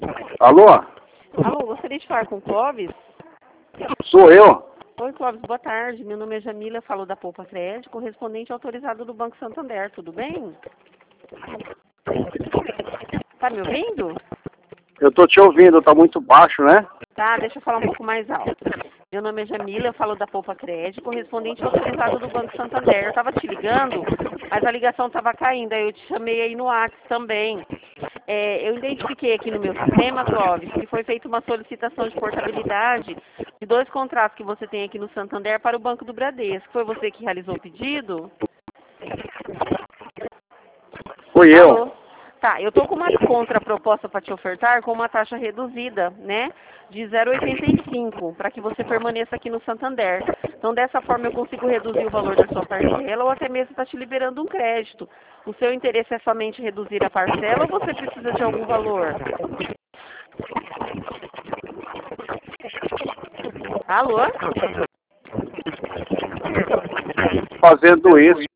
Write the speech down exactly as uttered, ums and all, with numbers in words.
Alô? Alô, gostaria de falar com o Clóvis? Sou eu. Oi, Clóvis, boa tarde. Meu nome é Jamila, falo da Poupa Crédito, correspondente autorizado do Banco Santander. Tudo bem? Tá me ouvindo? Eu tô te ouvindo, tá muito baixo, né? Tá, deixa eu falar um pouco mais alto. Meu nome é Jamila, eu falo da Poupa Crédito, correspondente autorizado do Banco Santander. Eu estava te ligando, mas a ligação estava caindo, aí eu te chamei aí no WhatsApp também. É, eu identifiquei aqui no meu sistema, Clóvis, que foi feita uma solicitação de portabilidade de dois contratos que você tem aqui no Santander para o Banco do Bradesco. Foi você que realizou o pedido? Fui eu. Alô? Tá, eu tô com uma contraproposta para te ofertar com uma taxa reduzida, né? De zero vírgula oitenta e cinco, para que você permaneça aqui no Santander. Então, dessa forma, eu consigo reduzir o valor da sua parcela ou até mesmo estar te liberando um crédito. O seu interesse é somente reduzir a parcela ou você precisa de algum valor? Alô? Fazendo isso.